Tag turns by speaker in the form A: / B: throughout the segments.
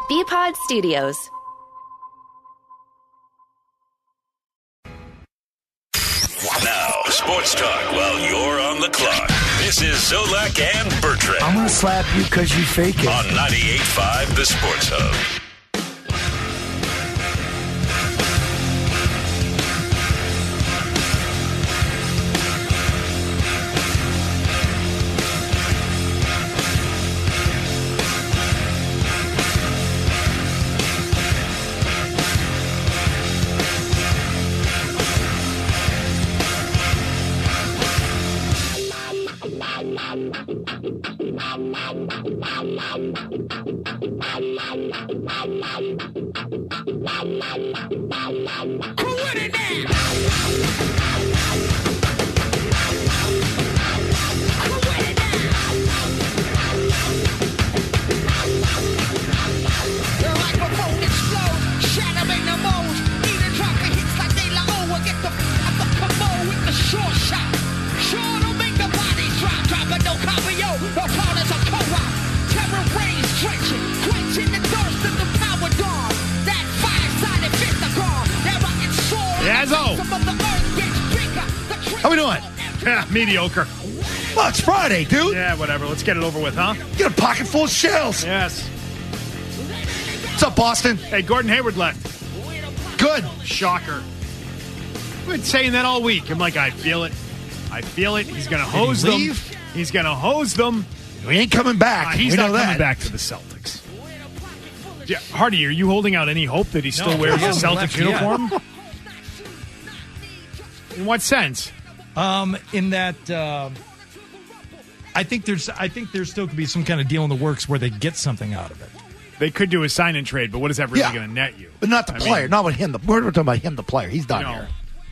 A: BPod Studios.
B: Now, sports talk while you're on the clock. This is Zolak and Bertrand.
C: I'm going to slap you because you fake it.
B: On 98.5 The Sports Hub.
D: How we doing? Mediocre.
C: Well, it's Friday, dude.
D: Yeah, whatever. Let's get it over with, huh?
C: Get a pocket full of shells.
D: Yes.
C: What's up, Boston?
D: Hey, Gordon Hayward left.
C: Good.
D: Shocker. We've been saying that all week. I'm like, I feel it. I feel it. He's going to hose them. He's going to hose them.
C: We ain't coming back.
D: He's not coming back to the Celtics. Yeah, Hardy, are you holding out any hope that he still wears the Celtics uniform? In what sense?
E: In that, I think there still could be some kind of deal in the works where they get something out of it.
D: They could do a sign and trade, but what is that really going to net you?
C: But not the player. Not with him. We're talking about him, the player. He's done here.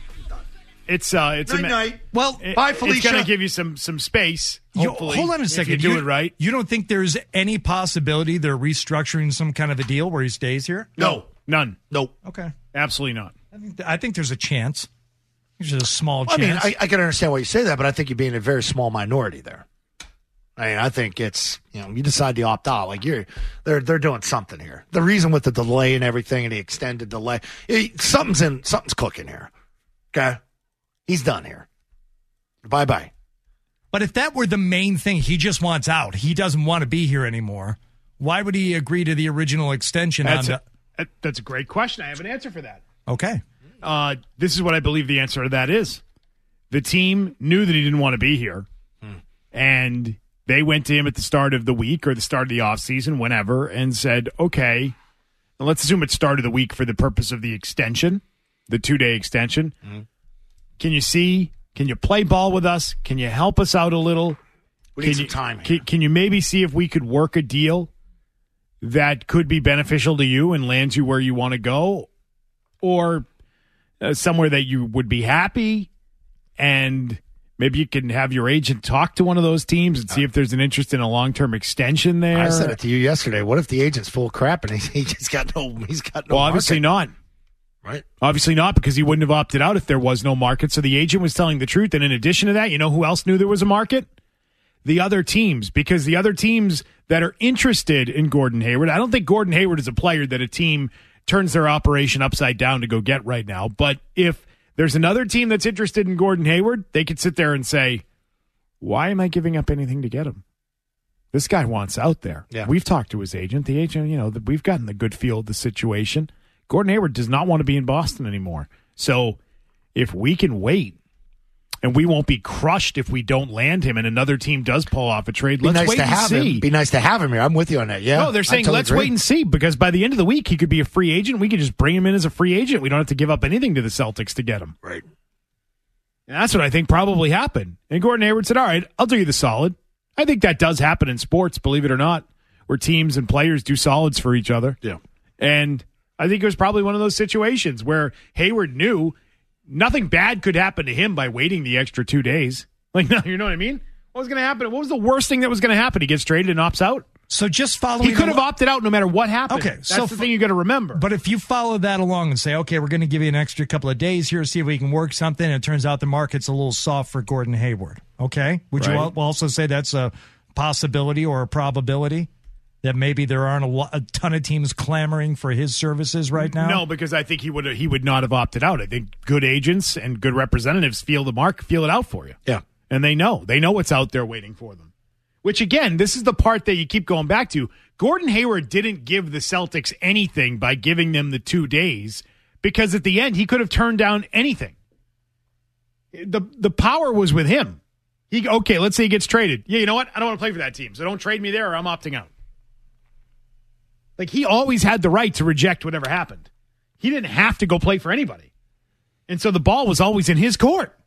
D: It's
C: night.
E: Well,
C: bye, Felicia.
D: It's going to give you some space. Hopefully,
E: hold on a second.
D: If you do it right.
E: You don't think there's any possibility they're restructuring some kind of a deal where he stays here?
D: No, none.
C: Nope.
E: Okay,
D: absolutely not.
E: I think there's a chance. There's a small chance.
C: I mean, I can understand why you say that, but I think you're being a very small minority there. I mean, I think it's, you decide to opt out. Like they're doing something here. The reason with the delay and everything and the extended delay, something's cooking here. Okay, he's done here. Bye.
E: But if that were the main thing, he just wants out. He doesn't want to be here anymore. Why would he agree to the original extension?
D: That's a great question. I have an answer for that.
E: Okay.
D: This is what I believe the answer to that is. The team knew that he didn't want to be here, and they went to him at the start of the week or the start of the offseason, whenever, and said, okay, let's assume it's start of the week for the purpose of the extension, the 2-day extension. Can you play ball with us? Can you help us out a little?
C: We need some time here.
D: Can you maybe see if we could work a deal that could be beneficial to you and lands you where you want to go? Or somewhere that you would be happy, and maybe you can have your agent talk to one of those teams and see if there's an interest in a long-term extension there.
C: I said it to you yesterday. What if the agent's full of crap and he's got no
D: Well, obviously not.
C: Right?
D: Obviously not, because he wouldn't have opted out if there was no market. So the agent was telling the truth. And in addition to that, you know who else knew there was a market? The other teams, because the other teams that are interested in Gordon Hayward, I don't think Gordon Hayward is a player that a team turns their operation upside down to go get right now. But if there's another team that's interested in Gordon Hayward, they could sit there and say, why am I giving up anything to get him? This guy wants out there.
C: Yeah.
D: We've talked to his agent. The agent, we've gotten the good feel of the situation. Gordon Hayward does not want to be in Boston anymore. So if we can wait, and we won't be crushed if we don't land him and another team does pull off a trade, let's wait and see.
C: Be nice to have him here. I'm with you on that. Yeah.
D: No, they're saying let's wait and see, because by the end of the week, he could be a free agent. We could just bring him in as a free agent. We don't have to give up anything to the Celtics to get him.
C: Right.
D: And that's what I think probably happened. And Gordon Hayward said, all right, I'll do you the solid. I think that does happen in sports, believe it or not, where teams and players do solids for each other.
C: Yeah.
D: And I think it was probably one of those situations where Hayward knew nothing bad could happen to him by waiting the extra 2 days. Like, no, you know what I mean? What was going to happen? What was the worst thing that was going to happen? He gets traded and opts out?
E: So just following...
D: He could have opted out no matter what happened.
E: Okay.
D: That's the thing you got to remember.
E: But if you follow that along and say, okay, we're going to give you an extra couple of days here, see if we can work something, and it turns out the market's a little soft for Gordon Hayward, okay? Would you also say that's a possibility or a probability? That maybe there aren't a ton of teams clamoring for his services right now?
D: No, because I think he would not have opted out. I think good agents and good representatives feel it out for you.
C: Yeah.
D: And they know what's out there waiting for them. Which, again, this is the part that you keep going back to. Gordon Hayward didn't give the Celtics anything by giving them the 2 days, because at the end he could have turned down anything. The power was with him. Okay, let's say he gets traded. Yeah, you know what? I don't want to play for that team, so don't trade me there or I'm opting out. Like, he always had the right to reject whatever happened. He didn't have to go play for anybody. And so the ball was always in his court.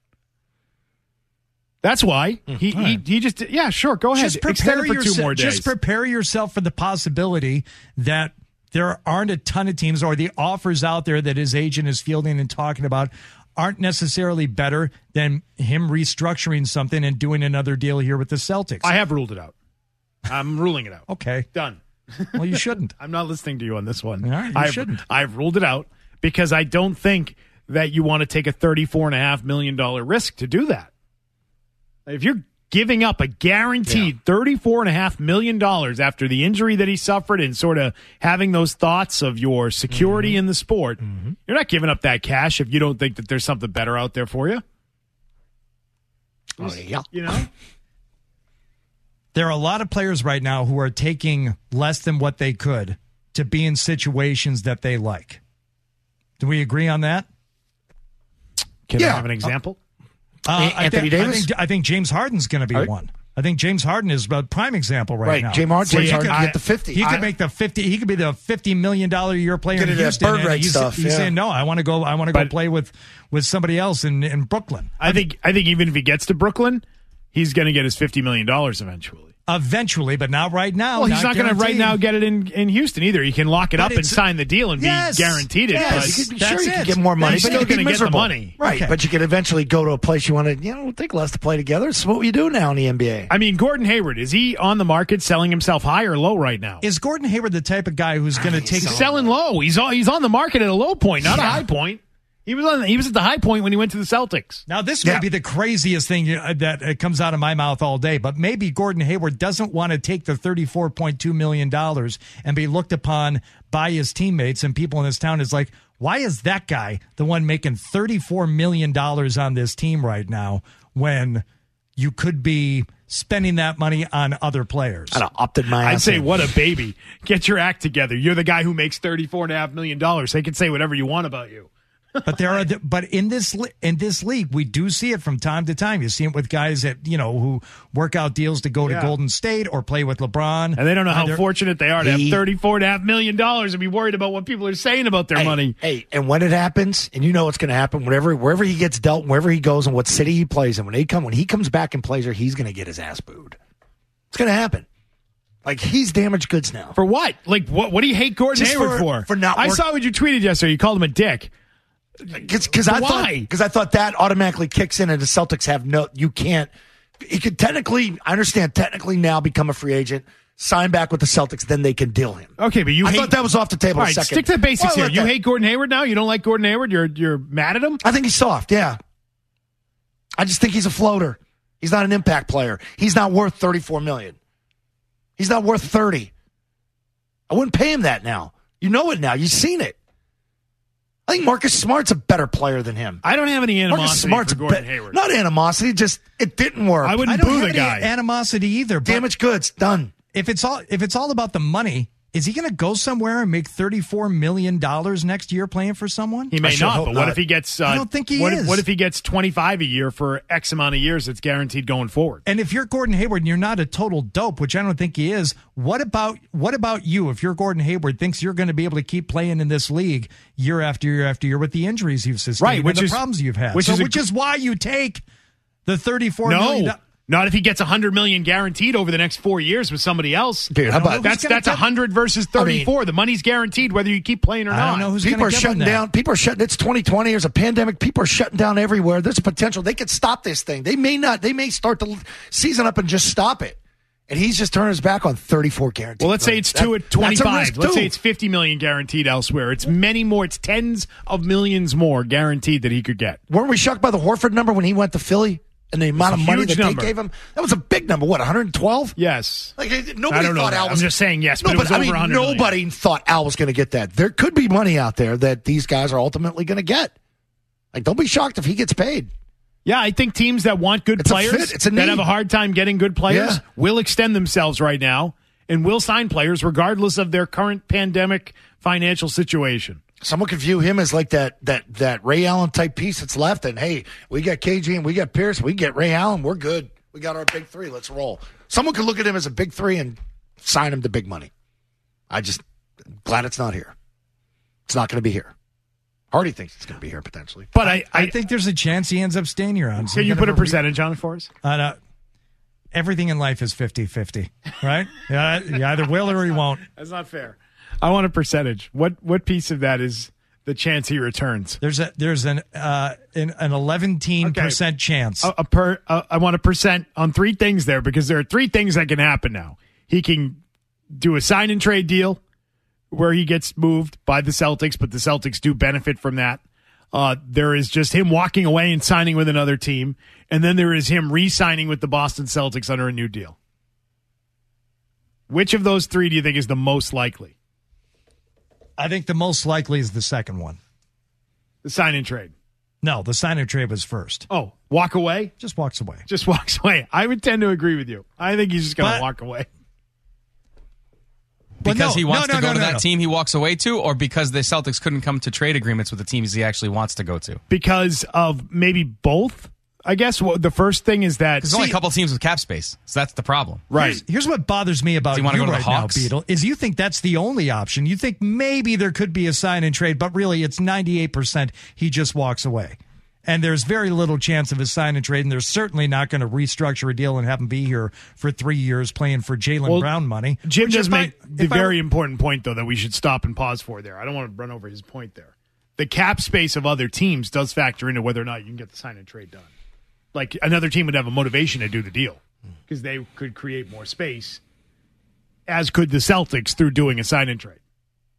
D: That's why he just, yeah, sure, go ahead. Extend it for 2 more days.
E: Just prepare yourself for the possibility that there aren't a ton of teams, or the offers out there that his agent is fielding and talking about aren't necessarily better than him restructuring something and doing another deal here with the Celtics.
D: I have ruled it out. I'm ruling it out.
E: Okay.
D: Done.
E: Well, you shouldn't.
D: I'm not listening to you on this one.
E: All right, you shouldn't.
D: I've ruled it out because I don't think that you want to take a $34.5 million risk to do that. If you're giving up a guaranteed $34.5 million after the injury that he suffered and sort of having those thoughts of your security in the sport, you're not giving up that cash if you don't think that there's something better out there for you.
C: Oh, yeah.
D: You know?
E: There are a lot of players right now who are taking less than what they could to be in situations that they like. Do we agree on that?
D: Can I have an example?
C: Anthony Davis?
E: I think James Harden's going to be one. I think James Harden is a prime example right now.
C: James Harden get the 50.
E: He could make the 50. He could be the $50 million a year player in Houston.
C: Bird right stuff.
E: He's saying no. I want to go play with somebody else in Brooklyn.
D: I think even if he gets to Brooklyn, he's going to get his $50 million eventually.
E: Eventually, but not right now.
D: Well, he's not going to right now get it in Houston either. He can lock it up and sign the deal and be guaranteed it.
E: Yes,
C: but you can get more money,
D: but
C: you're
D: still going to get the money.
C: Right, but you can eventually go to a place you want to, think less to play together. It's what you do now in the NBA.
D: I mean, Gordon Hayward, is he on the market selling himself high or low right now?
E: Is Gordon Hayward the type of guy who's going to take...
D: He's selling low. He's on the market at a low point, not a high point. He was at the high point when he went to the Celtics.
E: Now, this may be the craziest thing that comes out of my mouth all day, but maybe Gordon Hayward doesn't want to take the $34.2 million and be looked upon by his teammates and people in this town as like, why is that guy the one making $34 million on this team right now when you could be spending that money on other players?
D: I'd say, what a baby. Get your act together. You're the guy who makes $34.5 million. They can say whatever you want about you.
E: But in this league, we do see it from time to time. You see it with guys that who work out deals to go to Golden State or play with LeBron,
D: and they don't know how fortunate they are to have $34.5 million and be worried about what people are saying about their money.
C: Hey, and when it happens, and you know what's going to happen, wherever he gets dealt, wherever he goes, and what city he plays in, when he comes back and plays here, he's going to get his ass booed. It's going to happen. Like, he's damaged goods now.
D: For what? Like, what do you hate Gordon Hayward for?
C: For not.
D: I saw what you tweeted yesterday. You called him a dick.
C: Because I thought that automatically kicks in, and the Celtics have you can't. He could technically, I understand, now become a free agent, sign back with the Celtics, then they can deal him.
D: Okay, but I
C: thought that was off the table.
D: All right,
C: a second.
D: Stick to the basics here. You hate Gordon Hayward now? You don't like Gordon Hayward? You're mad at him?
C: I think he's soft. Yeah, I just think he's a floater. He's not an impact player. He's not worth $34 million. He's not worth $30. I wouldn't pay him that now. You know it now. You've seen it. I think Marcus Smart's a better player than him.
D: I don't have any animosity for Gordon Hayward.
C: Not animosity, just it didn't work.
D: I wouldn't boo the guy.
E: Animosity either.
C: Damaged goods, done.
E: If it's all about the money, is he going to go somewhere and make $34 million next year playing for someone?
D: He may not, but what if he gets...
E: I don't think he is.
D: What if he gets $25 a year for X amount of years that's guaranteed going forward?
E: And if you're Gordon Hayward and you're not a total dope, which I don't think he is, what about you? If you're Gordon Hayward, thinks you're going to be able to keep playing in this league year after year after year with the injuries you've sustained and the problems you've had. Which is why you take the $34 million...
D: Not if he gets $100 million guaranteed over the next 4 years with somebody else.
C: Dude, how about
D: that's 100 versus 34. The money's guaranteed whether you keep playing or not.
E: I don't know who's
C: people are shutting down. People are shutting. It's 2020. There's a pandemic. People are shutting down everywhere. There's potential. They could stop this thing. They may not. They may start the season up and just stop it. And he's just turning his back on 34 guaranteed.
D: Well, let's say it's 2 at 25. Let's say it's $50 million guaranteed elsewhere. It's many more. It's tens of millions more guaranteed that he could get.
C: Weren't we shocked by the Horford number when he went to Philly? And the amount of money that
D: number.
C: they gave him, that was a big number. What, 112?
D: Yes.
C: Like
D: I
C: nobody
D: don't know
C: thought
D: that.
C: Al was.
D: I'm just saying yes, but it was over 100 million.
C: Nobody thought Al was going to get that. There could be money out there that these guys are ultimately going to get. Like, don't be shocked if he gets paid.
D: Yeah, I think teams that want good players, that have a hard time getting good players, will extend themselves right now and will sign players regardless of their current pandemic financial situation.
C: Someone could view him as like that Ray Allen type piece that's left. And, hey, we got KG and we got Pierce. We get Ray Allen. We're good. We got our big three. Let's roll. Someone could look at him as a big three and sign him to big money. I'm glad it's not here. It's not going to be here. Hardy thinks it's going to be here potentially.
E: But I think there's a chance he ends up staying here on.
D: Can you put a percentage on it for us?
E: Everything in life is 50-50, right? You either will or you won't.
D: That's not fair. I want a percentage. What piece of that is the chance he returns?
E: There's an 11% chance.
D: I want a percent on three things there because there are three things that can happen now. He can do a sign and trade deal where he gets moved by the Celtics, but the Celtics do benefit from that. There is just him walking away and signing with another team, and then there is him re-signing with the Boston Celtics under a new deal. Which of those three do you think is the most likely?
E: I think the most likely is the second one.
D: The sign and trade.
E: No, the sign and trade was first.
D: Oh, walk away?
E: Just walks away.
D: Just walks away. I would tend to agree with you. I think he's just going to walk away.
A: Because he wants to go to that team he walks away to, or because the Celtics couldn't come to trade agreements with the teams he actually wants to go to?
D: Because of maybe both. I guess the first thing is that
A: there's only a couple teams with cap space, so that's the problem.
D: Right.
E: Here's what bothers me about you right now, Beetle, is you think that's the only option. You think maybe there could be a sign and trade, but really it's 98% he just walks away. And there's very little chance of a sign and trade, and they're certainly not going to restructure a deal and have him be here for 3 years playing for Jaylen Brown money.
D: Jim does make the very important point, though, that we should stop and pause for there. I don't want to run over his point there. The cap space of other teams does factor into whether or not you can get the sign and trade done. Like, another team would have a motivation to do the deal because they could create more space, as could the Celtics through doing a sign and trade,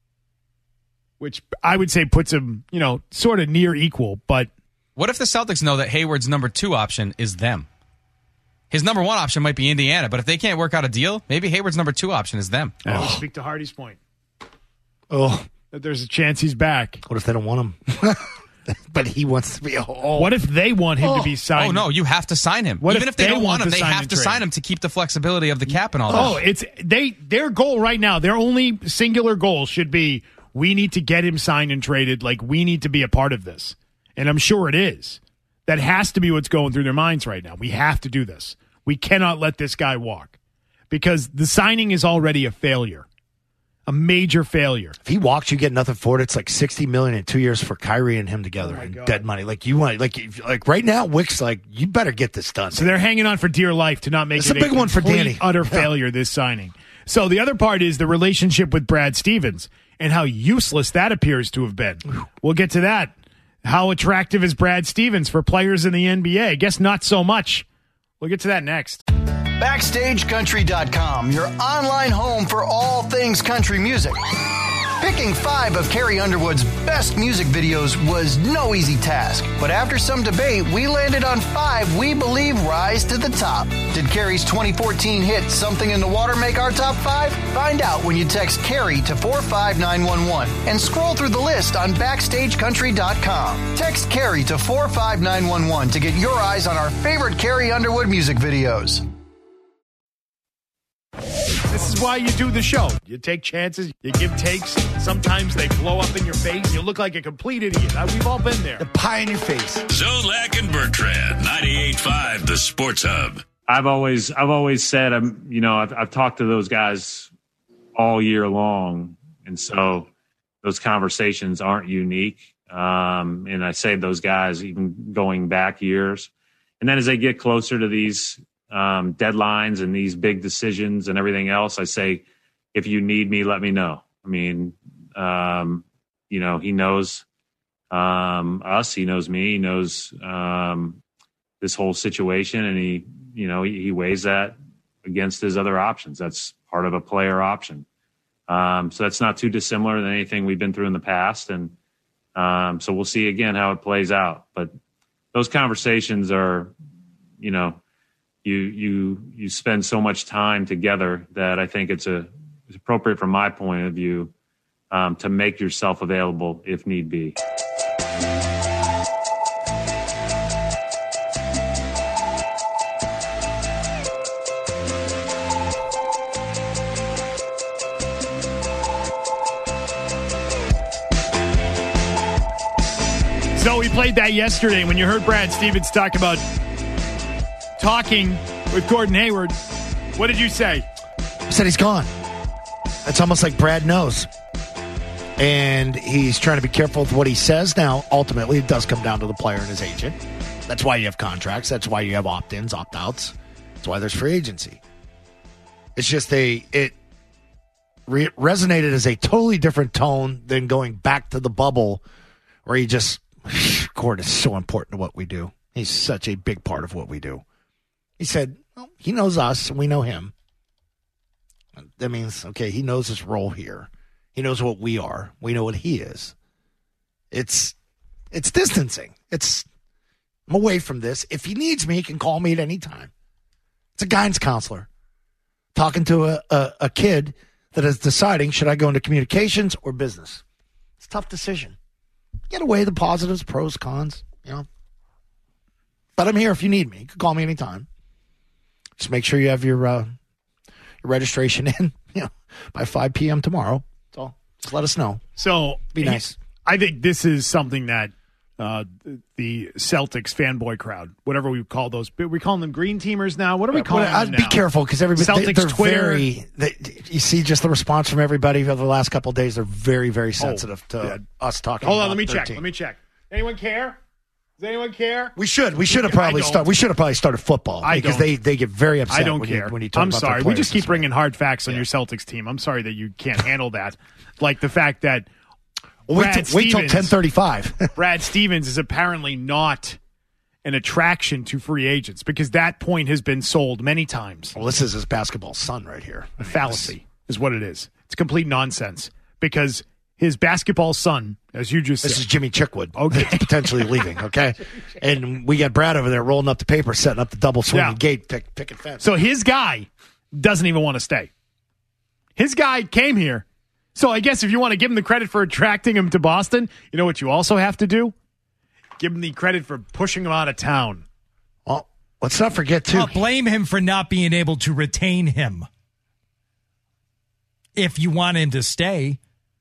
D: which I would say puts them, sort of near equal, but...
A: What if the Celtics know that Hayward's number 2 option is them? His number 1 option might be Indiana, but if they can't work out a deal, maybe Hayward's number 2 option is them.
D: Speak to Hardy's point. That there's a chance he's back.
C: What if they don't want him? But he wants to be a whole.
D: What if they want him to be signed?
A: Oh, no, you have to sign him. Even if they don't want him, they have to sign him to keep the flexibility of the cap and all that.
D: Their goal right now, their only singular goal should be, we need to get him signed and traded. Like, we need to be a part of this. And I'm sure it is. That has to be what's going through their minds right now. We have to do this. We cannot let this guy walk. Because the signing is already a failure. A major failure.
C: If he walks, you get nothing for it. It's like $60 million in 2 years for Kyrie and him together and dead money. Like you want, like right now, Wick's like, you better get this done.
D: So they're hanging on for dear life to not make it
C: a big one for Danny.
D: Utter failure. This signing. So the other part is the relationship with Brad Stevens and how useless that appears to have been. We'll get to that. How attractive is Brad Stevens for players in the NBA? I guess not so much. We'll get to that next.
F: BackstageCountry.com, your online home for all things country music. Picking 5 of Carrie Underwood's best music videos was no easy task, but after some debate, we landed on 5 we believe rise to the top. Did Carrie's 2014 hit Something in the Water make our top 5? Find out when you text Carrie to 45911 and scroll through the list on BackstageCountry.com. Text Carrie to 45911 to get your eyes on our favorite Carrie Underwood music videos.
D: This is why you do the show. You take chances, you give takes. Sometimes they blow up in your face. You look like a complete idiot. We've all been there.
C: The pie in your face.
B: Zolak and Bertrand, 98.5, the Sports Hub.
G: I've always said I've talked to those guys all year long, and so those conversations aren't unique. And I say those guys even going back years, and then as they get closer to these deadlines and these big decisions and everything else, I say, if you need me, let me know. I mean, he knows us, he knows me, he knows this whole situation, and he weighs that against his other options. That's part of a player option. So that's not too dissimilar than anything we've been through in the past. And so we'll see again how it plays out. But those conversations are you know, you spend so much time together that I think it's appropriate from my point of view to make yourself available if need be.
D: So we played that yesterday. When you heard Brad Stevens talk about talking with Gordon Hayward, what did you say?
C: I said he's gone. It's almost like Brad knows. And he's trying to be careful with what he says. Now, ultimately, it does come down to the player and his agent. That's why you have contracts. That's why you have opt-ins, opt-outs. That's why there's free agency. It's just it resonated as a totally different tone than going back to the bubble where he just, Gordon is so important to what we do. He's such a big part of what we do. He said, well, he knows us and we know him. That means, okay, he knows his role here. He knows what we are. We know what he is. It's distancing. I'm away from this. If he needs me, he can call me at any time. It's a guidance counselor talking to a kid that is deciding, should I go into communications or business? It's a tough decision. Get away the positives, pros, cons, you know. But I'm here if you need me. You can call me anytime. Just make sure you have your registration in, you know, by 5 p.m. tomorrow. That's all. Just let us know.
D: So
C: be nice.
D: I think this is something that the Celtics fanboy crowd, whatever we call those, we're calling them green teamers now. What are we calling them now?
C: Be careful because everybody,
D: Celtics
C: they're
D: Twitter.
C: you see just the response from everybody over the last couple of days. They're very, very sensitive to us talking.
D: Hold on,
C: about
D: let me
C: 13.
D: check. Let me check. Anyone care? Does anyone care?
C: We should have probably started. We should have probably started football because they get very upset.
D: I don't care.
C: When you talk
D: I'm
C: about
D: sorry.
C: their
D: We just keep
C: players
D: bringing hard facts on your Celtics team. I'm sorry that you can't handle that. Like the fact that
C: wait till 10:35.
D: Brad Stevens is apparently not an attraction to free agents because that point has been sold many times.
C: Well, this is his basketball son right here.
D: A fallacy is what it is. It's complete nonsense because his basketball son, as you just said.
C: This is Jimmy Chickwood.
D: Okay.
C: That's potentially leaving, okay? And we got Brad over there rolling up the paper, setting up the double swinging gate, picket fence.
D: So his guy doesn't even want to stay. His guy came here. So I guess if you want to give him the credit for attracting him to Boston, you know what you also have to do? Give him the credit for pushing him out of town.
C: Well, let's not forget, too.
E: Blame him for not being able to retain him. If you want him to stay.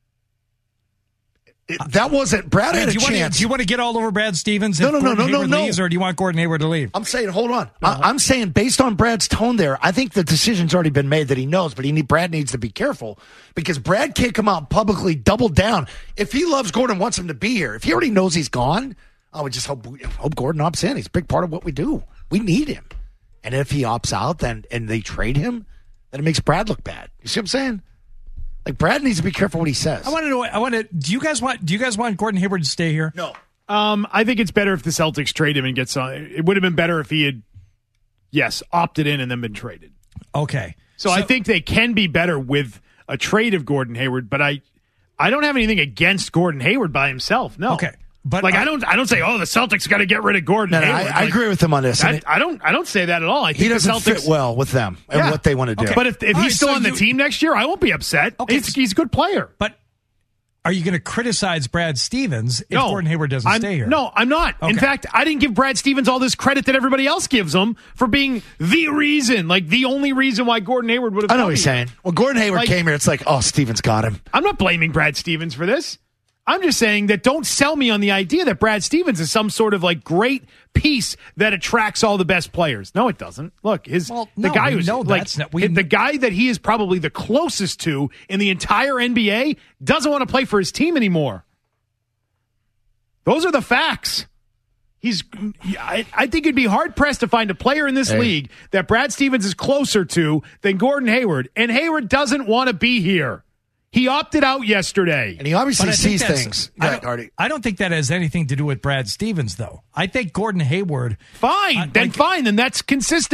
C: That wasn't Brad had a chance.
E: Do you want to get all over Brad Stevens?
C: No.
E: Leaves, or do you want Gordon Hayward to leave?
C: I'm saying, hold on. I'm saying, based on Brad's tone there, I think the decision's already been made that he knows, but Brad needs to be careful because Brad can't come out and publicly double down. If he loves Gordon, wants him to be here, if he already knows he's gone, I would just hope Gordon opts in. He's a big part of what we do. We need him. And if he opts out and they trade him, then it makes Brad look bad. You see what I'm saying? Like, Brad needs to be careful what he says.
E: I want to know. Do you guys want Gordon Hayward to stay here?
C: No.
D: I think it's better if the Celtics trade him and get some. It would have been better if he had, opted in and then been traded.
E: Okay.
D: So I think they can be better with a trade of Gordon Hayward, but I don't have anything against Gordon Hayward by himself. No.
E: Okay. But
D: I don't say, the Celtics got to get rid of Gordon Hayward.
C: I agree with him on this.
D: I don't say that at all. I think
C: he doesn't
D: the Celtics
C: fit well with them and what they want to do.
D: Okay. But if he's still on the team next year, I won't be upset.
E: Okay.
D: He's a good player.
E: But are you going to criticize Brad Stevens if Gordon Hayward doesn't stay here?
D: No, I'm not. Okay. In fact, I didn't give Brad Stevens all this credit that everybody else gives him for being the reason, like the only reason why Gordon Hayward would have.
C: I know what he's saying. When Gordon Hayward came here, it's like, Stevens got him.
D: I'm not blaming Brad Stevens for this. I'm just saying that don't sell me on the idea that Brad Stevens is some sort of like great piece that attracts all the best players. No, it doesn't. Look, the guy that he is probably the closest to in the entire NBA doesn't want to play for his team anymore. Those are the facts. I think it'd be hard pressed to find a player in this league that Brad Stevens is closer to than Gordon Hayward, and Hayward doesn't want to be here. He opted out yesterday.
C: And he obviously sees things.
E: I don't think that has anything to do with Brad Stevens, though. I think Gordon Hayward...
D: Fine. Then that's consistent.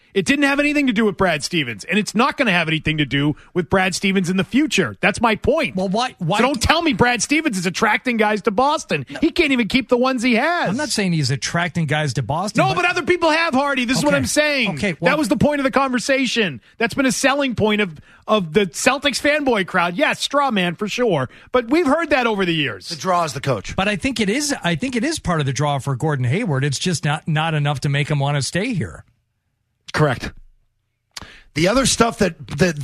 D: It didn't have anything to do with Brad Stevens, and it's not going to have anything to do with Brad Stevens in the future. That's my point.
E: Well, why
D: So don't tell me Brad Stevens is attracting guys to Boston. No. He can't even keep the ones he has.
E: I'm not saying he's attracting guys to Boston.
D: No, but other people have, Hardy. This is what I'm saying.
E: Okay, well,
D: that was the point of the conversation. That's been a selling point of the Celtics fanboy crowd. Yes, straw man for sure. But we've heard that over the years.
C: The draw is the coach.
E: But I think it is part of the draw for Gordon Hayward. It's just not enough to make him want to stay here.
C: Correct. The other stuff that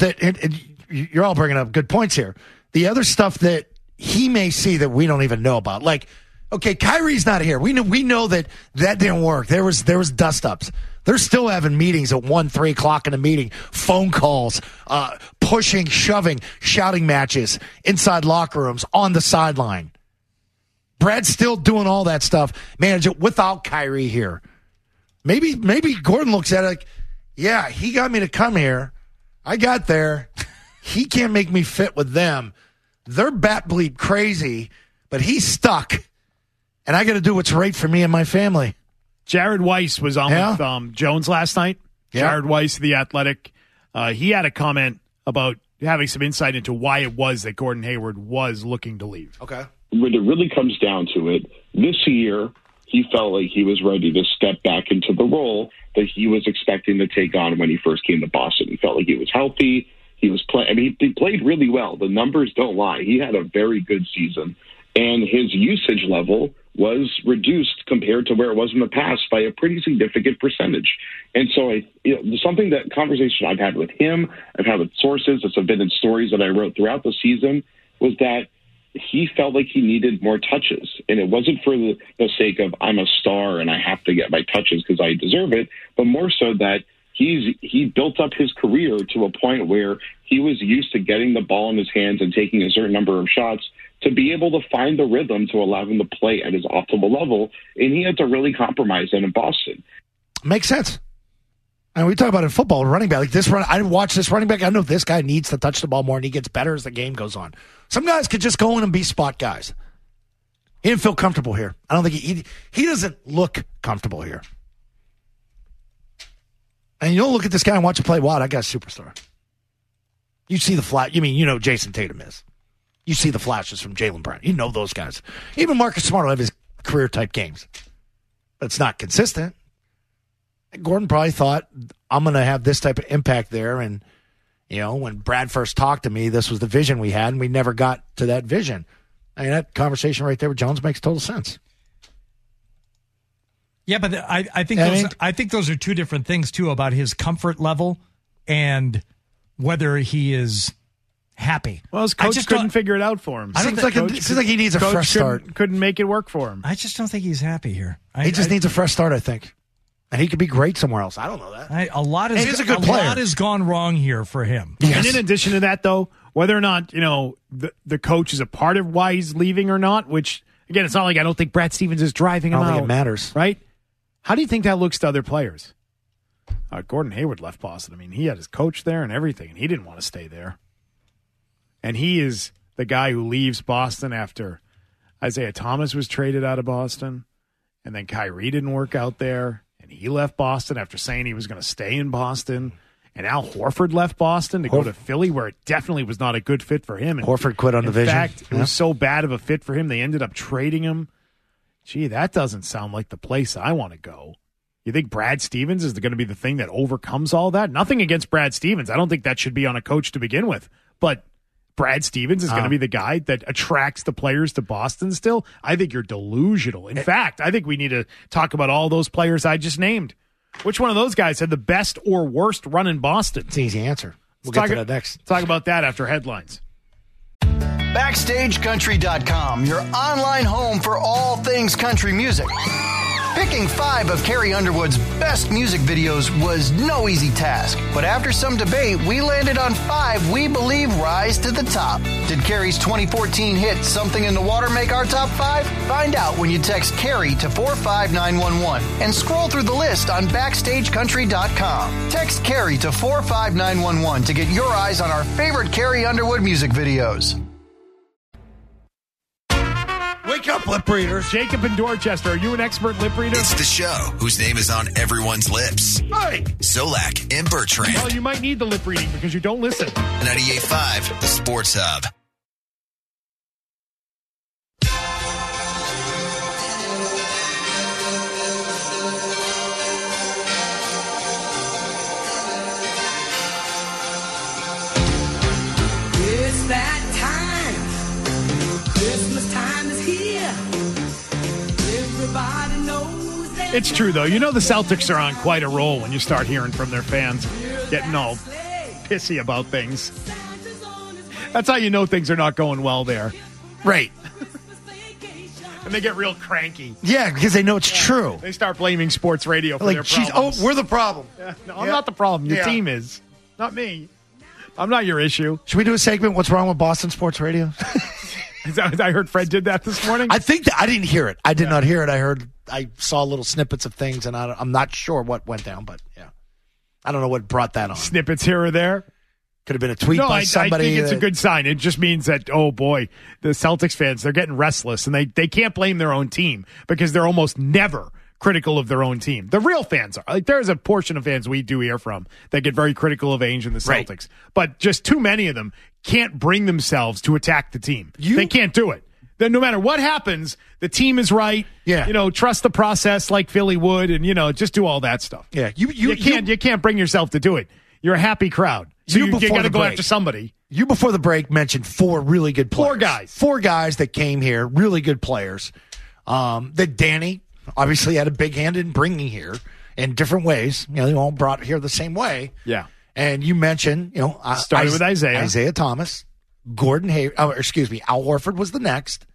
C: you're all bringing up good points here. The other stuff that he may see that we don't even know about, like, okay, Kyrie's not here. We know that didn't work. There was dust ups. They're still having meetings at 3 o'clock in the meeting, phone calls, pushing, shoving, shouting matches inside locker rooms on the sideline. Brad's still doing all that stuff, manage it without Kyrie here. Maybe Gordon looks at it like, yeah, he got me to come here. I got there. He can't make me fit with them. They're bat bleed crazy, but he's stuck. And I got to do what's right for me and my family.
D: Jared Weiss was on with Jones last night. Yeah. Jared Weiss, The Athletic. He had a comment about having some insight into why it was that Gordon Hayward was looking to leave.
C: Okay.
H: When it really comes down to it, this year he felt like he was ready to step back into the role that he was expecting to take on when he first came to Boston. He felt like he was healthy. He was he played really well. The numbers don't lie. He had a very good season, and his usage level was reduced compared to where it was in the past by a pretty significant percentage. And so something that conversation I've had with him, I've had with sources, it's been in stories that I wrote throughout the season, was that he felt like he needed more touches. And it wasn't for the sake of I'm a star and I have to get my touches because I deserve it, but more so that he built up his career to a point where he was used to getting the ball in his hands and taking a certain number of shots to be able to find the rhythm to allow him to play at his optimal level. And he had to really compromise that in Boston.
C: Makes sense. And we talk about it in football, running back. Like this I watch this running back. I know this guy needs to touch the ball more, and he gets better as the game goes on. Some guys could just go in and be spot guys. He didn't feel comfortable here. I don't think he doesn't look comfortable here. And you don't look at this guy and watch him play. Wow, that guy's a superstar. You see the flash. You know Jason Tatum is. You see the flashes from Jaylen Brown. You know those guys. Even Marcus Smart will have his career-type games. But it's not consistent. And Gordon probably thought, I'm going to have this type of impact there. And, when Brad first talked to me, this was the vision we had, and we never got to that vision. I mean, that conversation right there with Jones makes total sense.
E: Yeah, but I think those are two different things, too, about his comfort level and whether he is happy.
D: Well, his coach couldn't figure it out for him.
C: Seems like he needs a fresh start.
D: Couldn't make it work for him.
E: I just don't think he's happy here.
C: He just needs a fresh start, I think. And he could be great somewhere else. I don't know that.
E: A lot has gone wrong here for him.
D: Yes. And in addition to that, though, whether or not, the coach is a part of why he's leaving or not, which, again, it's not like I don't think Brad Stevens is driving him out.
C: I don't think it matters.
D: Right? How do you think that looks to other players? Gordon Hayward left Boston. I mean, he had his coach there and everything, and he didn't want to stay there. And he is the guy who leaves Boston after Isaiah Thomas was traded out of Boston, and then Kyrie didn't work out there, and he left Boston after saying he was going to stay in Boston. And Al Horford left Boston to go to Philly, where it definitely was not a good fit for him. And
C: Horford quit on the vision.
D: In fact, it was so bad of a fit for him, they ended up trading him. Gee, that doesn't sound like the place I want to go. You think Brad Stevens is going to be the thing that overcomes all that? Nothing against Brad Stevens. I don't think that should be on a coach to begin with. But Brad Stevens is going to be the guy that attracts the players to Boston still? I think you're delusional. In fact, I think we need to talk about all those players I just named. Which one of those guys had the best or worst run in Boston?
C: It's an easy answer. We'll get to that next.
D: Talk about that after headlines.
F: BackstageCountry.com, your online home for all things country music. Picking 5 of Carrie Underwood's best music videos was no easy task. But after some debate, we landed on 5 we believe rise to the top. Did Carrie's 2014 hit Something in the Water make our top 5? Find out when you text Carrie to 45911 and scroll through the list on BackstageCountry.com. Text Carrie to 45911 to get your eyes on our favorite Carrie Underwood music videos.
C: Wake Wake up, lip readers.
D: Jacob in Dorchester, are you an expert lip reader?
I: It's the show whose name is on everyone's lips.
C: Hey.
I: Zolak and Bertrand.
D: Well, you might need the lip reading because you don't listen.
I: 98.5, the Sports Hub.
J: It's that time. Christmas time is here. Everybody knows that.
D: It's true, though. You know the Celtics are on quite a roll when you start hearing from their fans getting all pissy about things. That's how you know things are not going well there.
C: Right.
D: And they get real cranky.
C: Yeah, because they know it's true.
D: They start blaming sports radio for
C: Like,
D: their
C: geez,
D: problems.
C: we're the problem.
D: No, I'm not the problem. Your
C: Yeah.
D: team is. Not me. I'm not your issue.
C: Should we do a segment, What's Wrong with Boston Sports Radio?
D: Is that, I heard Fred did that this morning.
C: I think I didn't hear it. I did not hear it. I saw little snippets of things, and I'm not sure what went down, but yeah. I don't know what brought that on.
D: Snippets here or there.
C: Could have been a tweet by
D: I
C: somebody.
D: think it's a good sign. It just means that, oh boy, the Celtics fans, they're getting restless, and they can't blame their own team because they're almost never critical of their own team. The real fans are. Like, there's a portion of fans we do hear from that get very critical of Ainge and the Celtics.
C: Right.
D: But just too many of them can't bring themselves to attack the team. They can't do it. Then no matter what happens, the team is right.
C: Yeah.
D: You know, trust the process like Philly would, and, you know, just do all that stuff.
C: Yeah.
D: You can't bring yourself to do it. You're a happy crowd. So you got to go after somebody.
C: You, before the break, mentioned 4 really good players. 4 guys that came here, really good players. That Danny obviously had a big hand in bringing here in different ways. You know, they all brought here the same way.
D: Yeah.
C: And you mentioned, you know,
D: started with Isaiah.
C: Isaiah Thomas, Gordon Hayward, Al Horford was the next.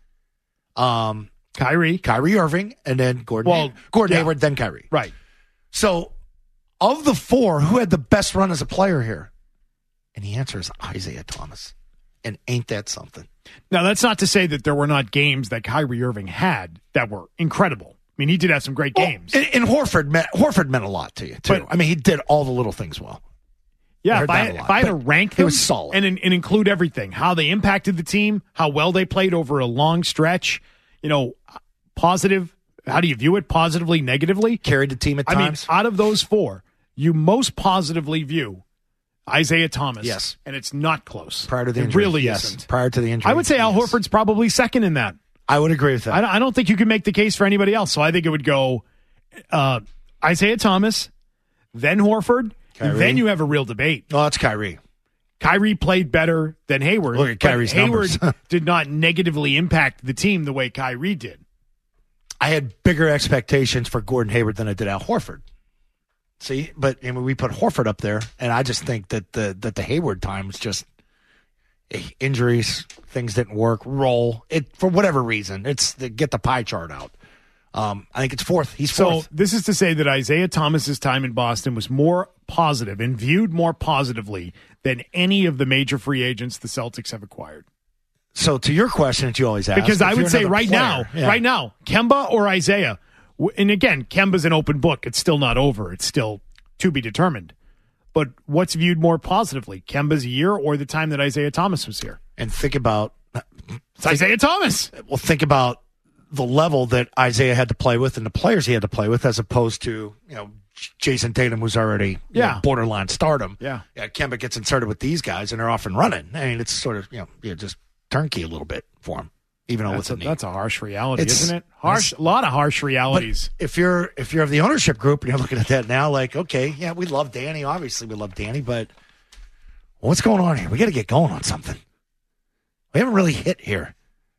C: Kyrie Irving, and then Gordon Hayward, then Kyrie.
D: Right.
C: So, of the 4, who had the best run as a player here? And the answer is Isaiah Thomas. And ain't that something?
D: Now, that's not to say that there were not games that Kyrie Irving had that were incredible. I mean, he did have some great games.
C: And Horford meant a lot to you, too. I mean, he did all the little things well.
D: Yeah, if I had to rank them,
C: it was solid.
D: And include everything, how they impacted the team, how well they played over a long stretch, you know, positive, how do you view it? Positively, negatively?
C: Carried the team at times.
D: I mean, out of those 4, you most positively view Isaiah Thomas.
C: Yes.
D: And it's not close.
C: Prior to the injury.
D: It really
C: yes.
D: isn't.
C: Prior to the injury.
D: I would say Al Horford's probably second in that.
C: I would agree with that.
D: I don't think you can make the case for anybody else. So I think it would go Isaiah Thomas, then Horford, and then you have a real debate.
C: Oh, it's Kyrie.
D: Kyrie played better than Hayward.
C: Look at Kyrie's
D: Hayward
C: numbers.
D: did not negatively impact the team the way Kyrie did.
C: I had bigger expectations for Gordon Hayward than I did Al Horford. See, but I mean, we put Horford up there, and I just think that the Hayward time was just injuries, things didn't work, roll it for whatever reason. It's get the pie chart out. I think it's 4th. He's 4th.
D: So this is to say that Isaiah Thomas's time in Boston was more positive and viewed more positively than any of the major free agents the Celtics have acquired.
C: So to your question that you always ask,
D: because I would say right now, Kemba or Isaiah, and again, Kemba's an open book. It's still not over. It's still to be determined. But what's viewed more positively, Kemba's year or the time that Isaiah Thomas was here?
C: And think about
D: Isaiah Thomas.
C: Well, think about the level that Isaiah had to play with and the players he had to play with, as opposed to Jason Tatum, who's already borderline stardom.
D: Yeah,
C: Kemba gets inserted with these guys and they're off and running. I mean, it's sort of just turnkey a little bit for him. Even though
D: that's a harsh reality, isn't it? A lot of harsh realities.
C: But if you're of the ownership group and you're looking at that now, like, okay, yeah, we love Danny. Obviously, we love Danny, but what's going on here? We got to get going on something. We haven't really hit here.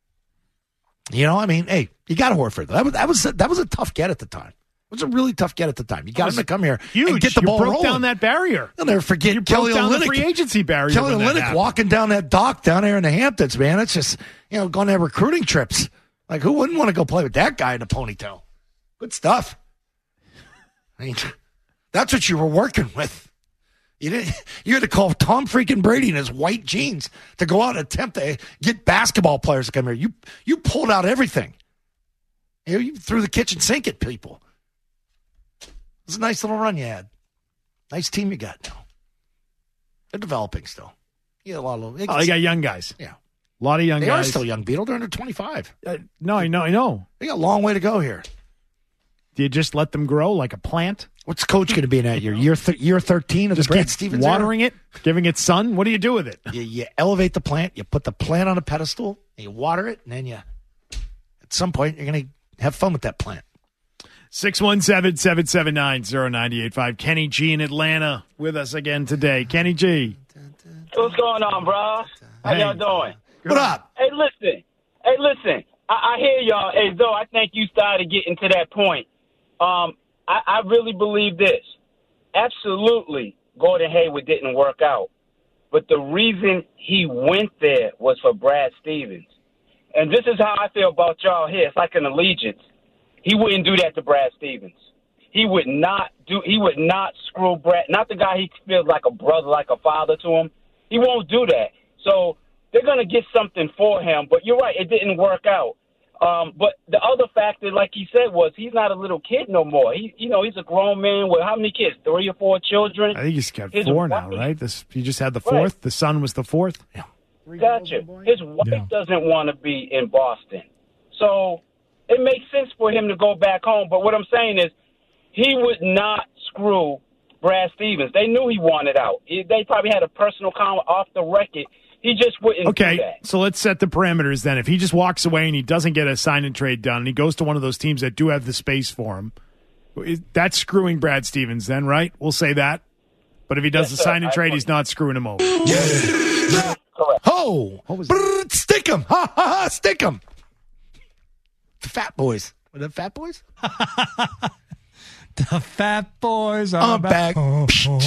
C: I mean, hey, you got Horford. That was a tough get at the time. It was a really tough get at the time. You got him to come here and get the ball rolling.
D: You broke down that barrier.
C: I'll never forget Kelly
D: Olynyk.
C: The
D: free agency barrier.
C: Kelly Olynyk walking down that dock down there in the Hamptons, man. It's just, going to have recruiting trips. Like, who wouldn't want to go play with that guy in a ponytail? Good stuff. I mean, that's what you were working with. You had to call Tom freaking Brady in his white jeans to go out and attempt to get basketball players to come here. You pulled out everything. You threw the kitchen sink at people. It was a nice little run you had. Nice team you got now. They're developing still. You got a lot of.
D: They got young guys.
C: Yeah.
D: A lot of young
C: They
D: guys.
C: are still young, Beetle. They're under 25.
D: No, I know.
C: They got a long way to go here.
D: Do you just let them grow like a plant?
C: What's coach going to be in that year? Year 13 of
D: Just
C: the Brad
D: keep
C: Stevens
D: watering it, giving it sun? What do you do with it?
C: You elevate the plant. You put the plant on a pedestal. And you water it, and then at some point, you're going to have fun with that plant.
D: 617-779-0985. Kenny G in Atlanta with us again today. Kenny G.
K: What's going on, bro? How y'all doing?
C: What up?
K: Hey, listen. I hear y'all. Hey, Zoe, I think you started getting to that point. I really believe this. Absolutely, Gordon Hayward didn't work out. But the reason he went there was for Brad Stevens. And this is how I feel about y'all here. It's like an allegiance. He wouldn't do that to Brad Stevens. He would not screw Brad, not the guy he feels like a brother, like a father to him. He won't do that. So they're going to get something for him. But you're right, it didn't work out. But the other factor, like he said, was he's not a little kid no more. He's a grown man with how many kids? 3 or 4 children?
D: I think he's got 4 now, right? He just had the 4th. Right. The son was the 4th. Yeah.
K: Gotcha. His wife doesn't want to be in Boston. So it makes sense for him to go back home. But what I'm saying is he would not screw Brad Stevens. They knew he wanted out. They probably had a personal comment off the record. He just wouldn't do that.
D: Okay, so let's set the parameters then. If he just walks away and he doesn't get a sign and trade done and he goes to one of those teams that do have the space for him, that's screwing Brad Stevens then, right? We'll say that. But if he does the sign and trade, he's not screwing him over.
C: Yeah. Ho! Stick him! Ha, ha, ha, stick him! The Fat Boys. Were the Fat Boys?
E: The Fat Boys are
C: I'm back.
E: Oh.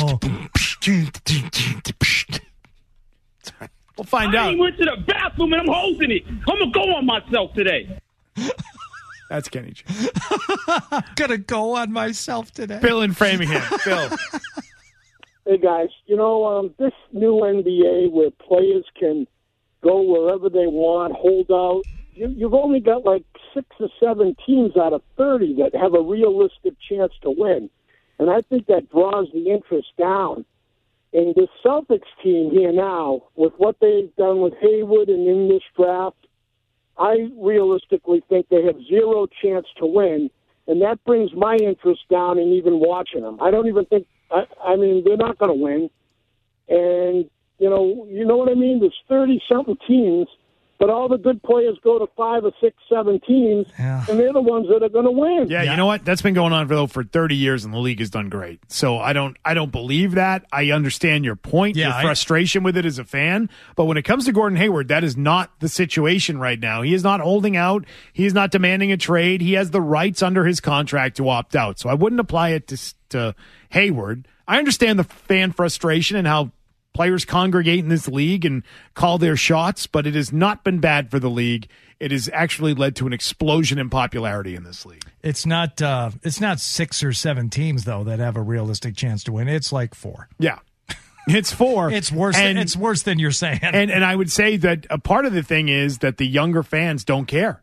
D: We'll find out.
L: I went to the bathroom and I'm holding it. I'm going to go on myself today.
D: That's Kenny G.
E: I'm going to go on myself today.
D: Bill in Framingham. Bill.
M: Hey, guys. This new NBA where players can go wherever they want, hold out. You've only got like 6 or 7 teams out of 30 that have a realistic chance to win. And I think that draws the interest down. And the Celtics team here now, with what they've done with Hayward and in this draft, I realistically think they have 0 chance to win. And that brings my interest down in even watching them. I don't even think, I mean, they're not going to win. And, you know what I mean? There's 30-something teams, but all the good players go to 5 or 6, 7 teams, and they're the ones that are going to win.
D: Yeah, you know what? That's been going on for 30 years, and the league has done great. So I don't believe that. I understand your point, your frustration with it as a fan. But when it comes to Gordon Hayward, that is not the situation right now. He is not holding out. He is not demanding a trade. He has the rights under his contract to opt out. So I wouldn't apply it to Hayward. I understand the fan frustration and how players congregate in this league and call their shots, but it has not been bad for the league. It has actually led to an explosion in popularity in this league.
E: It's not 6 or 7 teams though that have a realistic chance to win. It's like 4.
D: Yeah. It's 4.
E: It's worse. It's worse than you're saying.
D: And I would say that a part of the thing is that the younger fans don't care.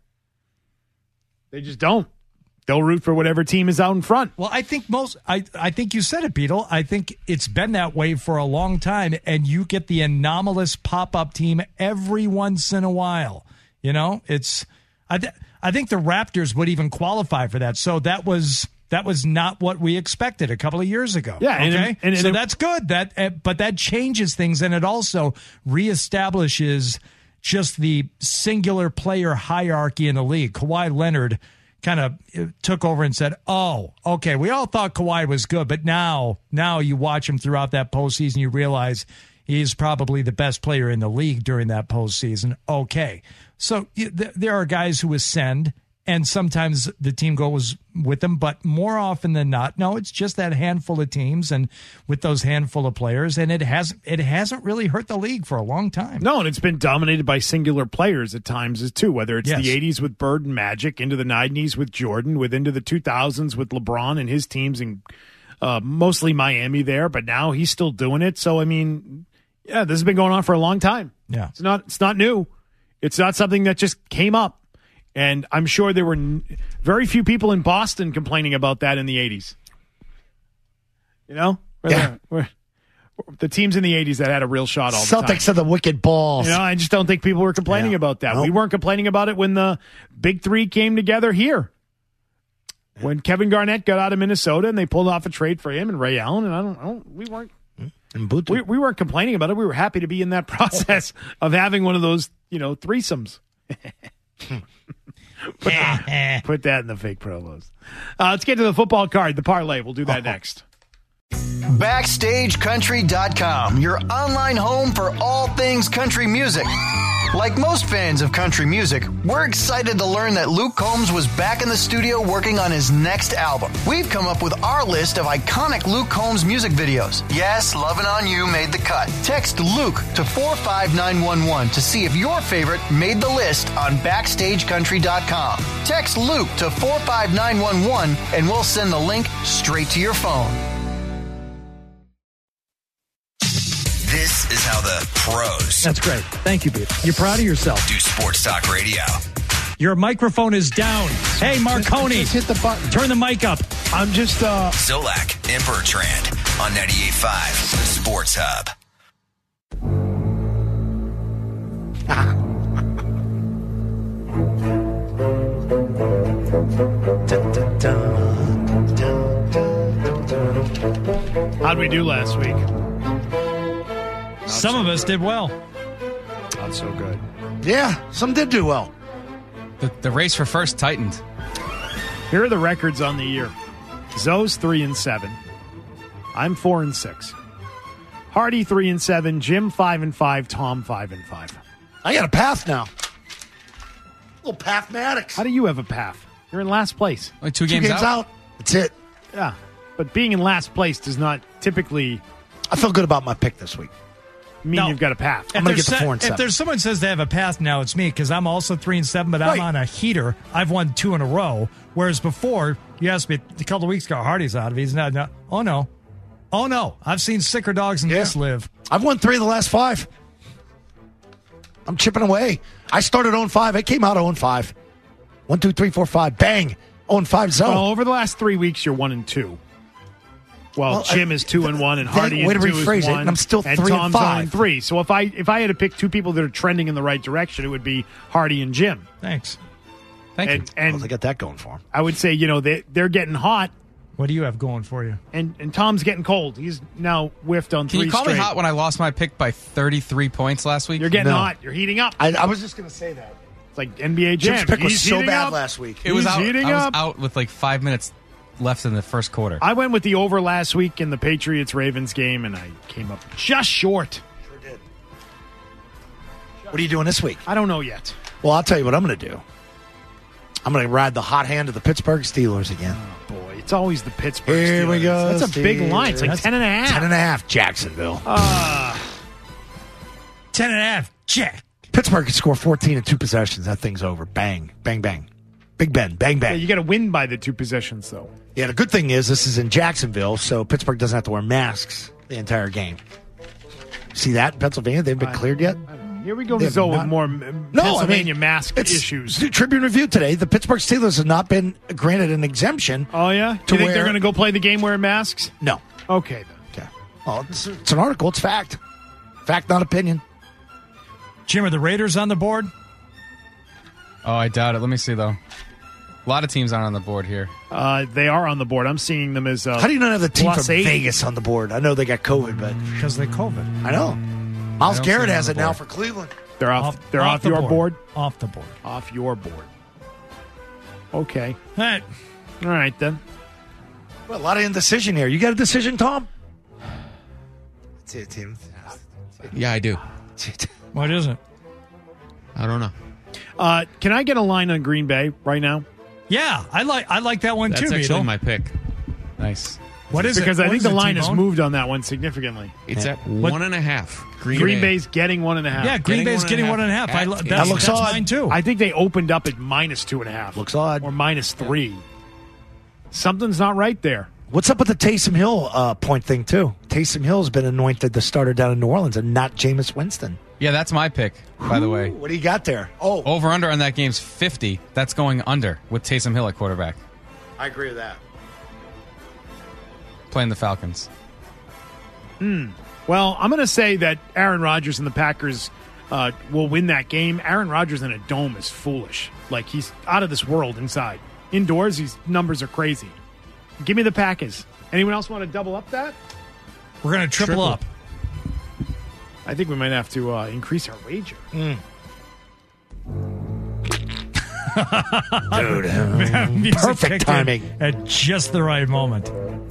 D: They just don't. They'll root for whatever team is out in front.
E: Well, I think I think you said it, Beetle. I think it's been that way for a long time, and you get the anomalous pop-up team every once in a while. I think the Raptors would even qualify for that. So that was not what we expected a couple of years ago.
D: Yeah,
E: okay,
D: and
E: so that's good. But that changes things, and it also reestablishes just the singular player hierarchy in the league. Kawhi Leonard kind of took over and said, oh, okay, we all thought Kawhi was good, but now you watch him throughout that postseason, you realize he's probably the best player in the league during that postseason. Okay. So there are guys who ascend, and sometimes the team goes with them, but more often than not, no, it's just that handful of teams and with those handful of players, and it hasn't really hurt the league for a long time.
D: No, and it's been dominated by singular players at times as too, whether it's the 80s with Bird and Magic, into the 90s with Jordan, into the 2000s with LeBron and his teams, and mostly Miami there, but now he's still doing it. So, I mean, yeah, this has been going on for a long time.
E: Yeah.
D: It's not new. It's not something that just came up. And I'm sure there were very few people in Boston complaining about that in the 80s. We're The teams in the 80s that had a real shot all the time.
C: Celtics are the wicked balls.
D: You know, I just don't think people were complaining about that.
C: Nope.
D: We weren't complaining about it when the big three came together here. When Kevin Garnett got out of Minnesota and they pulled off a trade for him and Ray Allen, and we weren't weren't complaining about it. We were happy to be in that process of having one of those, threesomes. Put that in the fake promos. Let's get to the football card, the parlay. We'll do that next.
F: BackstageCountry.com, your online home for all things country music. Like most fans of country music, we're excited to learn that Luke Combs was back in the studio working on his next album. We've come up with our list of iconic Luke Combs music videos. Yes, Lovin' On You made the cut. Text Luke to 45911 to see if your favorite made the list on BackstageCountry.com. Text Luke to 45911 and we'll send the link straight to your phone.
I: This is how the pros
E: That's great. Thank you, Pete. You're proud of yourself.
I: do Sports Talk Radio.
E: Your microphone is down. Hey, Marconi.
C: Just hit the button.
E: Turn the mic up.
D: I'm just
I: Zolak and Bertrand on 98.5 The Sports Hub.
D: how'd we do last week?
E: Some of us did well.
D: Not so good.
C: Yeah, some did do well.
A: The race for first tightened.
D: Here are the records on the year. Zoe's 3-7. I'm 4-6. Hardy 3-7. Jim 5-5. Tom 5-5.
C: I got a path now. Little pathmatics.
D: How do you have a path? You're in last place.
A: Only two
C: Two
A: games
C: games
A: out.
C: out. That's it.
D: Yeah, but being in last place does not typically
C: I feel good about my pick this week.
D: mean
E: No.
D: you've got a path.
C: I'm going to get the 4-7.
E: If there's someone says they have a path now, it's me because I'm also 3-7, but I'm
C: Right.
E: on a heater. I've won 2 in a row. Whereas before, you asked me a couple of weeks ago, Hardy's out of it. He's not. Oh no. I've seen sicker dogs than this live.
C: I've won 3 of the last 5. I'm chipping away. I started 0-5. I came out 0-5. 1, 2, 3, 4, 5. Bang. 0-5 zone.
D: Well, over the last 3 weeks, you're 1-2. Well, Jim is 2-1, and Hardy
C: way
D: is
C: to
D: 2
C: rephrase
D: is
C: it,
D: 1,
C: and I'm still
D: and
C: 3 and
D: Tom's
C: 5.
D: 0-3. So if I had to pick 2 people that are trending in the right direction, it would be Hardy and Jim.
E: Thanks.
A: Thank you.
D: And
C: Well, they got that going for them.
D: I would say, they're getting hot,
E: What do you have going for you?
D: and Tom's getting cold. He's now whiffed on
A: Can
D: 3
A: you call
D: straight.
A: me hot when I lost my pick by 33 points last week?
D: You're getting
C: No.
D: hot. You're heating up.
C: I was just going to say that.
D: It's like NBA Jam.
C: Jim's pick was
D: He's
C: so
D: heating
C: bad
D: up.
C: last week.
A: It was
D: He's
A: out.
D: heating
A: I was
D: up.
A: out with like 5 minutes left in the first quarter.
D: I went with the over last week in the Patriots-Ravens game, and I came up just short.
C: Sure did. What are you doing this week?
D: I don't know yet.
C: Well, I'll tell you what I'm going to do. I'm going to ride the hot hand of the Pittsburgh Steelers again.
D: Oh, boy. It's always the Pittsburgh
C: Here we
D: Steelers.
C: go,
D: That's a big
C: Steelers.
D: line. It's like
C: That's
D: 10.5.
C: 10.5, Jacksonville.
E: 10.5. Jack.
C: Pittsburgh could score 14 in 2 possessions. That thing's over. Bang, bang, bang. Big Ben, bang,
D: Yeah,
C: bang.
D: you got to win by the 2 possessions, though.
C: Yeah, the good thing is this is in Jacksonville, so Pittsburgh doesn't have to wear masks the entire game. See that in Pennsylvania? They've been cleared yet?
D: Here we go
C: They
D: to
C: have
D: Zoe with
C: not-
D: more Pennsylvania mask
C: it's
D: issues.
C: the Tribune Review today. The Pittsburgh Steelers have not been granted an exemption.
D: Oh, yeah?
C: To
D: Do you think they're
C: where-
D: going to go play the game wearing masks?
C: No.
D: Okay, then.
C: Okay. Well, it's an article. It's fact. Fact, not opinion.
E: Jim, are the Raiders on the board?
A: Oh, I doubt it. Let me see, though. A lot of teams aren't on the board here.
D: They are on the board. I'm seeing them as
C: How do you not have the team
D: plus
C: from
D: 8?
C: Vegas on the board? I know they got COVID, but
E: Because they COVID.
C: I know. Miles
A: don't
C: Garrett
A: see them
C: has
A: on
C: it
A: the
C: now
A: board.
C: for Cleveland.
D: They're off your board?
E: Off the board.
D: Off your board. Okay.
E: All right.
D: All right, then.
C: Well, a lot of indecision here. You got a decision, Tom?
N: That's it, Tim.
O: Yeah, I do.
E: What is it?
O: I don't know.
D: Can I get a line on Green Bay right now?
E: Yeah, I like that one
O: That's
E: too,
O: actually
E: Beetle.
O: my pick.
A: Nice.
E: What is
D: because
E: it?
D: I
E: What
D: think
E: is
D: the
E: it,
D: line has
E: T-Bone?
D: moved on that one significantly.
O: It's at 1.5.
D: Green Bay's getting 1.5.
E: Yeah, Green Bay's getting 1.5.
C: That looks
E: that's
C: odd.
E: mine too.
D: I think they opened up at minus 2.5.
C: Looks odd.
D: Or minus 3. Something's not right there.
C: What's up with the Taysom Hill point thing, too? Taysom Hill's been anointed the starter down in New Orleans and not Jameis Winston.
A: Yeah, that's my pick, by the way.
C: What do you got there? Oh,
A: Over-under on that game's 50. That's going under with Taysom Hill at quarterback.
C: I agree with that.
A: Playing the Falcons.
D: Well, I'm going to say that Aaron Rodgers and the Packers will win that game. Aaron Rodgers in a dome is foolish. Like, he's out of this world inside. Indoors, these numbers are crazy. Give me the Packers. Anyone else want to double up that?
E: We're going to triple up.
D: I think we might have to increase our wager.
C: Dude, perfect timing.
E: At just the right moment.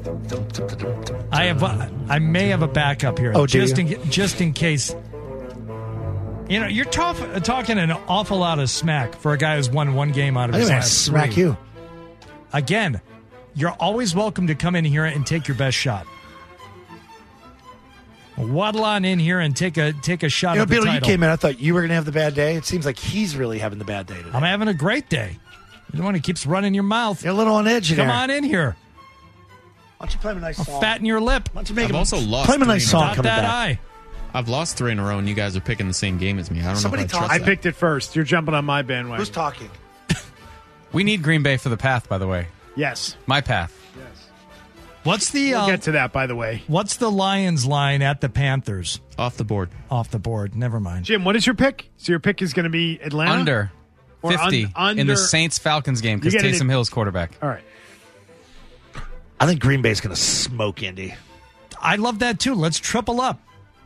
E: I may have a backup here.
C: Oh,
E: just in case. You know, you're talking an awful lot of smack for a guy who's won one game out of his last three.
C: Smack you.
E: Again, you're always welcome to come in here and take your best shot. Waddle on in here and take a shot at the
C: Bill,
E: title.
C: you came in. I thought you were going to have the bad day. It seems like he's really having the bad day today.
E: I'm having a great day. You're the one who keeps running your mouth.
C: You're a little on edge there.
E: Come on in here.
C: Why don't you play him a nice song?
E: Fatten your lip.
C: Why don't you make
O: I've
C: him
O: also lost
C: play him a nice
O: 3
C: song
E: Not
C: coming
E: that
C: back.
E: eye.
O: I've lost 3 in a row, and you guys are picking the same game as me. I don't
C: Somebody
O: know if I trust
D: I
O: that.
D: picked it first. You're jumping on my bandwagon.
C: Who's talking?
A: We need Green Bay for the path, by the way.
D: Yes.
A: My path.
E: What's the
D: We'll get to that, by the way.
E: What's the Lions line at the Panthers?
O: Off the board.
E: Off the board. Never mind.
D: Jim, what is your pick? So your pick is going to be Atlanta?
A: Under
D: Or
A: 50
D: under-
A: in the Saints-Falcons game because
D: You get it
A: Taysom
D: in-
A: Hill's quarterback.
D: All right.
C: I think Green Bay's going to smoke Indy.
E: I love that too. Let's triple up.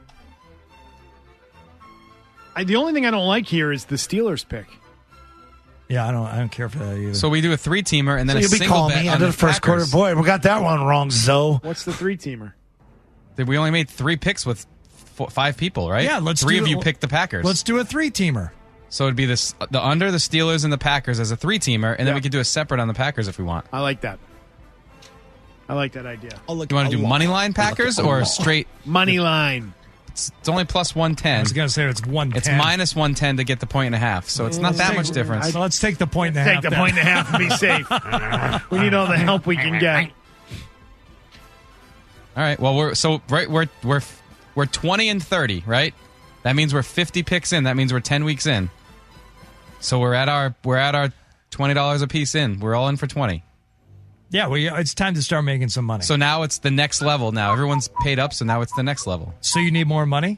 D: The only thing I don't like here is the Steelers pick.
E: Yeah, I don't care for that either.
A: So we do a 3-teamer and then
C: So
A: a
C: you'll be
A: single
C: calling
A: bet
C: me
A: on
C: under
A: the
C: the first
A: Packers.
C: quarter. Boy, we got that one wrong, Zoe.
D: What's the 3-teamer?
A: We only made 3 picks with 5 people, right?
E: Yeah, let's
A: 3
E: do
A: of
E: it.
A: you picked the Packers.
E: Let's do a 3-teamer.
A: So it'd be the under, the Steelers, and the Packers as a 3-teamer, and then we could do a separate on the Packers if we want.
D: I like that. I like that idea.
A: You want to do money line Packers or straight
D: money line?
A: It's only plus 110.
E: I was going to say it's 110.
A: It's minus 110 to get the 1.5, so it's not that much difference.
E: So let's take the point and a half.
D: Take the point and a half and be safe. We need all the help we can get.
A: All right. Well, we're 20 and 30, right? That means we're 50 picks in. That means we're 10 weeks in. So we're at our $20 a piece in. We're all in for 20.
E: Yeah, it's time to start making some money.
A: So now it's the next level. Now everyone's paid up, so now it's the next level.
E: So you need more money?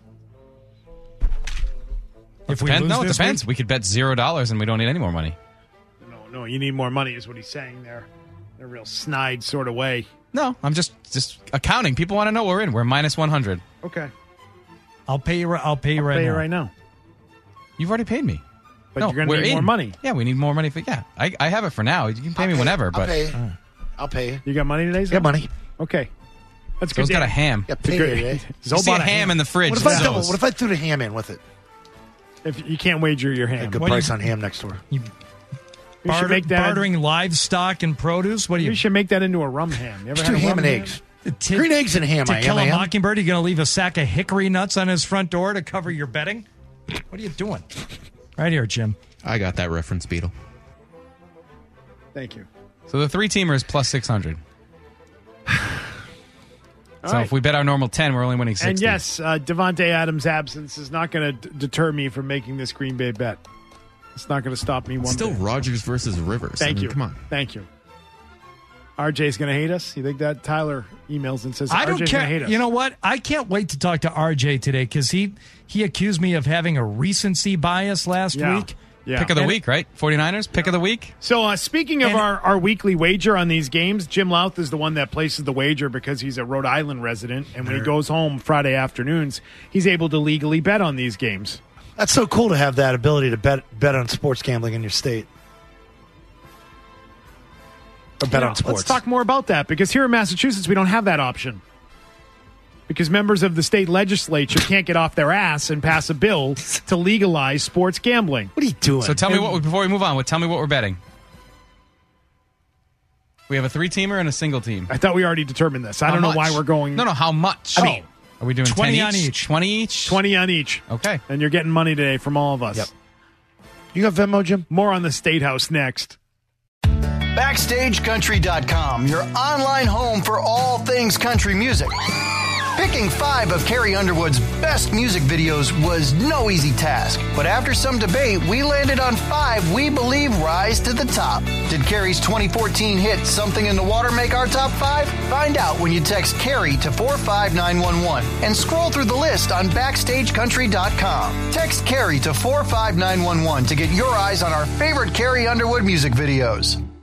E: If we lose
A: it
E: this
A: depends.
E: week?
A: We could bet $0 and we don't need any more money.
D: No, you need more money is what he's saying there. In a real snide sort of way.
A: No, I'm just accounting. People want to know we're in. We're minus 100.
D: Okay.
E: I'll pay you right now.
A: You've already paid me.
D: But
A: No,
D: you're going to
A: we're
D: need more
A: in.
D: money.
A: Yeah, we need more money. I have it for now. You can pay me whenever. But
C: I'll pay you.
D: You got money today?
C: Got money.
D: Okay. That's
A: Zoe's
D: good.
A: got a ham.
C: Yeah, pay you today.
A: You see a ham in the fridge.
C: What if I
A: it's
C: double?
A: Zoe's.
C: What if I threw the ham in with it?
D: If you can't wager your ham.
C: Good price on ham next door.
D: You should make that.
E: Bartering livestock and produce? What do you?
D: You should make that into a rum ham. You ever
C: Just
D: had
C: do
D: a
C: ham
D: rum
C: and eggs.
E: To,
C: Green eggs and ham.
E: To
C: I
E: kill a
C: am.
E: mockingbird, you going to leave a sack of hickory nuts on his front door to cover your betting? What are you doing? Right here, Jim.
O: I got that reference, Beetle.
D: Thank you.
A: So the 3-teamer is plus 600. So
D: right.
A: if we bet our normal 10, we're only winning 60.
D: And yes, Devontae Adams' absence is not going to deter me from making this Green Bay bet. It's not going to stop me one
O: Still
D: bit.
O: Rodgers versus Rivers.
D: Thank you.
O: Come on.
D: Thank you. RJ's going to hate us? You think that? Tyler emails and says
E: I don't
D: RJ's
E: care.
D: going to hate us.
E: You know what? I can't wait to talk to RJ today because he accused me of having a recency bias last week.
D: Yeah.
A: Pick of the week, right? 49ers, pick of the week.
D: So speaking of our weekly wager on these games, Jim Louth is the one that places the wager because he's a Rhode Island resident. And when he goes home Friday afternoons, he's able to legally bet on these games.
C: That's so cool to have that ability to bet on sports gambling in your state. Or bet on sports.
D: Let's talk more about that because here in Massachusetts, we don't have that option. Because members of the state legislature can't get off their ass and pass a bill to legalize sports gambling.
C: What are you doing?
A: So tell me before we move on, tell me what we're betting. We have a 3-teamer and a single team.
D: I thought we already determined this. I don't know why we're going.
A: No, how much? Are we doing
E: 20
A: 10
E: on each?
A: 20 each?
D: 20 on each.
A: Okay.
D: And you're getting money today from all of us.
C: Yep. You got Venmo, Jim?
D: More on the State House next.
F: BackstageCountry.com, your online home for all things country music. Picking 5 of Carrie Underwood's best music videos was no easy task, but after some debate, we landed on 5 we believe rise to the top. Did Carrie's 2014 hit Something in the Water make our top 5? Find out when you text Carrie to 45911 and scroll through the list on BackstageCountry.com. Text Carrie to 45911 to get your eyes on our favorite Carrie Underwood music videos.